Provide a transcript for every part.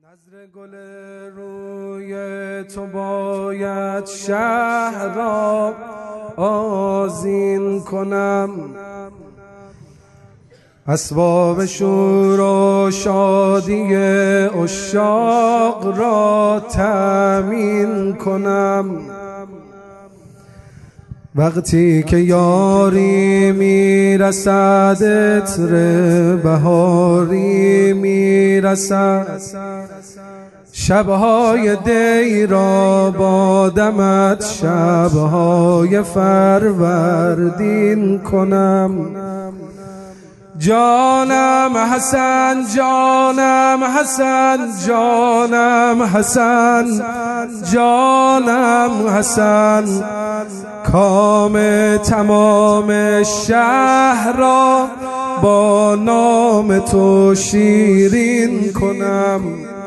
عذر گل روی تو باید شهر را آذین کنم، اسباب شور و شادی عشاق را تأمین کنم. وقتی که یاری میرسد، عطر بهاری میرسد، شبهای دی را با دمت شبهای فروردین کنم. جانم حسن، جانم حسن، جانم حسن، جانم حسن، کام تمام شهر را با نام تو شیرین کنم.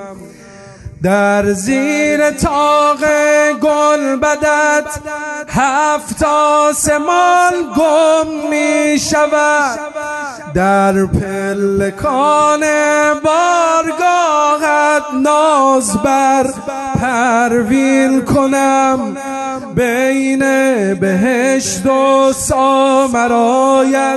در زیر طاق گلبدت هفت آسمان گم می شود، در پلکان بارگاهت ناز بر پروین کنم. بین بهشت و سامرایت،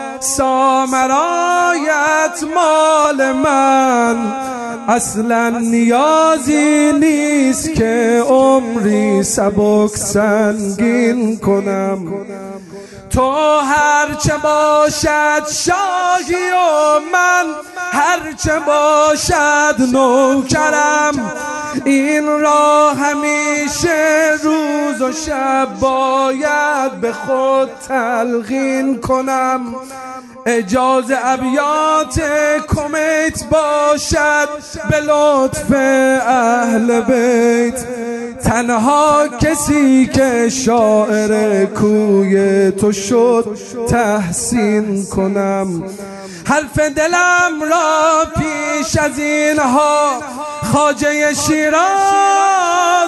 سامرایت مال من، اصلا نیازی نیست که عمری سبک سنگین کنم. تو هرچه باشد شاهی و من هرچه باشد نوکرم، این را همیشه روز و شب باید به خود تلقین کنم. اجازه ابیات کمیت باشد به لطف اهل بیت، تنها کسی که شاعر کوی تو شد تحسین کنم. حرف دلم را پیش از اینها خواجه شیراز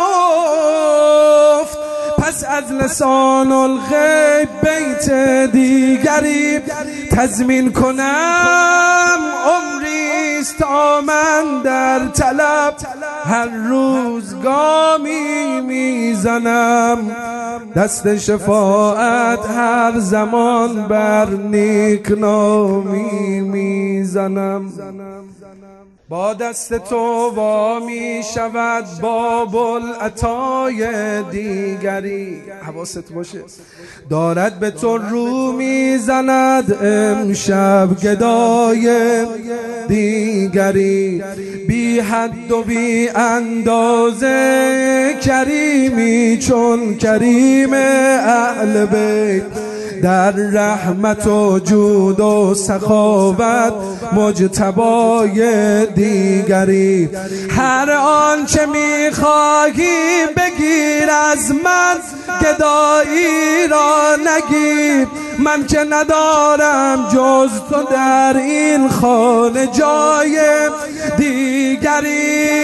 گفت، پس از لسان الغیب بیت دیگری تضمین کنم. عمریست تا من در طلب هر روز گامی میزنم، دست شفاعت هر زمان بر نیکنامی میزنم. با دست تو وا می شود باب العطای دیگری، حواست باشه، دارد به تو رو می زند امشب گدای دیگری. بی حد و بی اندازه کریمی چون کریم اهل بیت، در رحمت و جود و سخاوت مجتبای دیگری. هر آنچه میخواهی بگیر از من، گدایی را نگیر، من که ندارم جز تو در این خانه جای دیگری.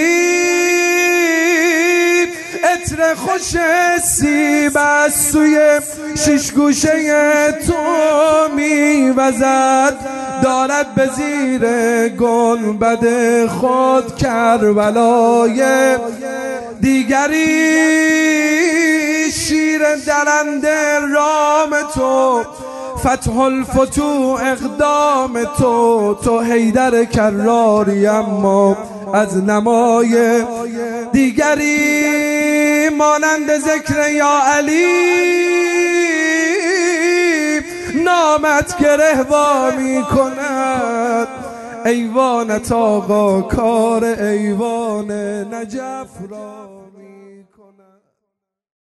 عطر خوش سیب از سوی شش گوشه تو میوزد، دارد به زیر گنبد خود کربلای دیگری. شیر درنده رام تو، فتح الفتوح اقدام تو، تو حیدر کراری اما از نمای دیگری. مانند ذکر یا علی نامت گره وا می کند، ایوانت آقا کار ایوان نجف را